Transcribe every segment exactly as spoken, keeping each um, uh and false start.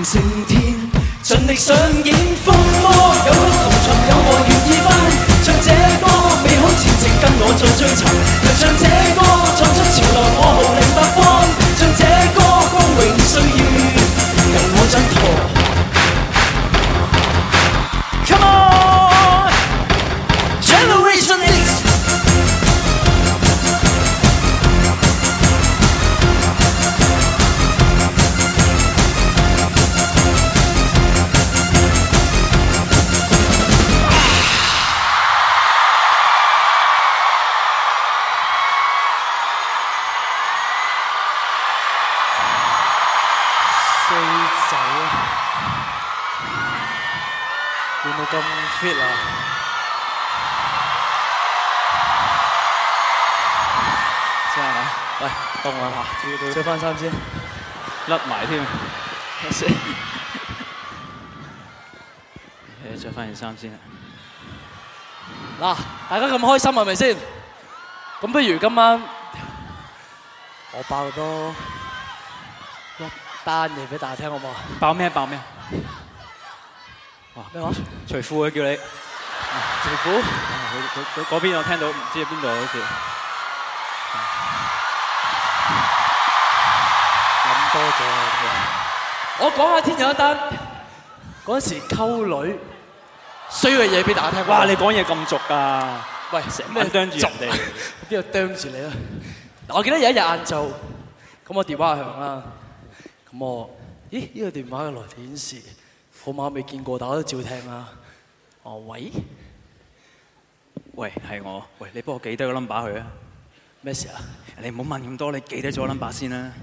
定勝天，盡力上演風魔，有福同尋，有我願意翻唱這歌，美好前程跟我再追尋，能唱這歌創出潮流，我號令百方，唱這歌光榮歲月，由我掌舵。Come on, Generation X。咁 fit 啊！真係嘛？喂，凍啊嚇！着翻衫先，甩埋添。誒，着翻件衫先。嗱，大家咁開心係咪先？咁不如今晚我爆多一單嘢俾大家聽好唔好啊？爆咩？爆咩？哇！咩話？除褲啊，叫你除褲。佢佢佢嗰邊我聽到，唔知喺邊度好似。咁多謝。我講下天有一單，嗰陣時溝女衰嘅嘢俾大家聽。哇！你講嘢咁俗㗎？喂，成晚啄住人哋，邊度啄住你啊？我記得有一日晏晝，咁我電話響啦，咁我咦呢個電話嘅來電顯示。號碼未見過，但我都照聽啦。哦，喂，喂，係我。喂，你幫我記低個 number 佢啊。咩事啊？你唔好問咁多，你記低咗個 number 先啦。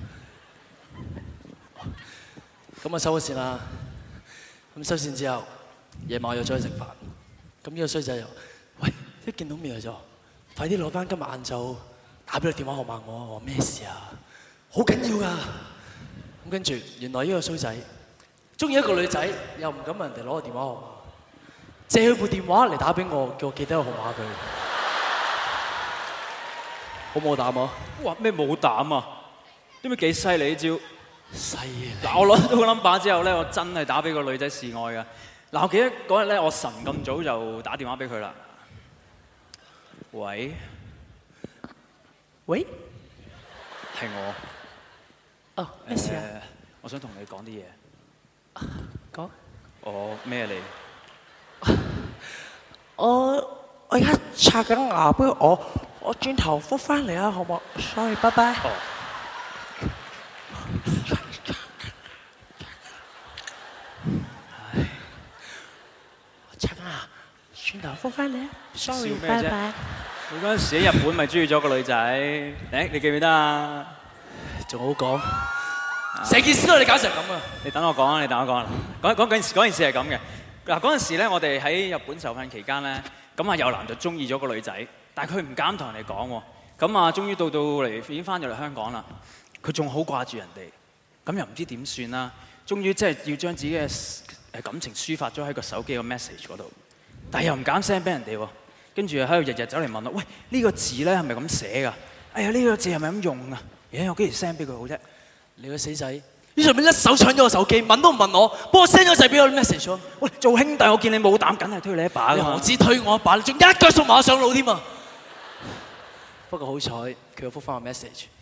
咁我收咗線啦。咁收線之後，夜晚我約咗佢食飯。咁呢個衰仔又，喂，一見到面就，快啲攞翻今日晏晝打俾個電話號碼我。我話咩事啊？好緊要㗎。咁跟住，原來呢個衰仔。中意一個女仔，又唔敢問人哋攞個電話號碼，借佢部電話嚟打俾我，叫我記得個號碼佢。好冇膽啊！哇！咩冇膽啊？知唔知幾犀利呢招？犀利！嗱，我攞到個 number 之後咧，我真係打俾個女仔示愛㗎。嗱，我記得嗰日咧，我晨咁早就打電話俾佢啦。喂？喂？係我。哦，咩事啊？我想同你講啲嘢。講我咩嚟？我我而家刷緊牙，不如我我轉頭覆翻嚟啊，好唔好 ？Sorry， 拜拜。哦。唉，我刷緊牙，轉頭覆翻嚟啊 ！Sorry， 拜拜。你嗰陣時喺日本咪中意咗個女仔？誒，你記唔記得啊？仲好講。成件事都係你搞成咁啊！你等我講啊！你等我講啊！講講嗰陣時，嗰件事係咁嘅。嗱，嗰陣時咧，我哋喺日本受訓期間咧，咁啊有男就中意咗個女仔，但係佢唔敢同人哋講喎。咁啊，終於到到嚟已經翻咗嚟香港啦。佢仲好掛住人哋，咁又唔知點算啦。終於即係要將自己嘅誒感情抒發咗喺個手機個 message 嗰度，但係又唔敢 send 俾人哋喎。跟住喺度日日走嚟問我：喂，呢個字咧係咪咁寫㗎？哎呀，呢個字係咪咁用啊？咦，我幾時 send 俾佢好啫？你個死仔！呢上面一手搶咗我手機，問都唔問我，幫我 send 咗掣俾我 message 咗。喂，做兄弟我見你冇膽，梗係推你一把㗎嘛！我只推我一把，你仲一腳送埋我上路添啊！不過好彩，佢又覆翻我 message。